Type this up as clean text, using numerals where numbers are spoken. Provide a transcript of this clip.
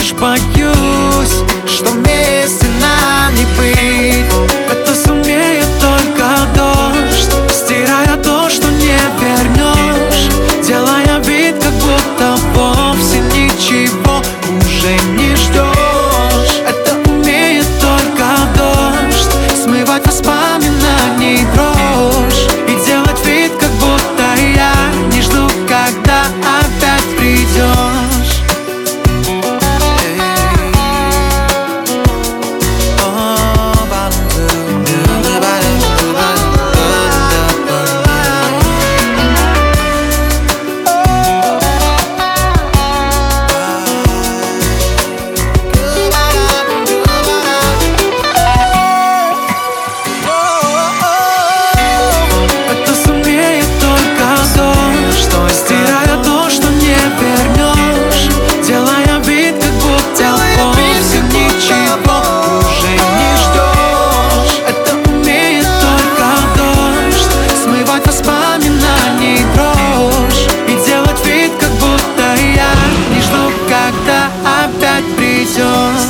лишь боюсь, что вместе нам не быть. Это сумеет только дождь, стирая то, что не вернешь, делая вид, как будто вовсе ничего уже не ждешь. Это умеет только дождь, смывать воспоминаний дрожь и делать вид, как будто я не жду, когда опять придешь. Опять придешь.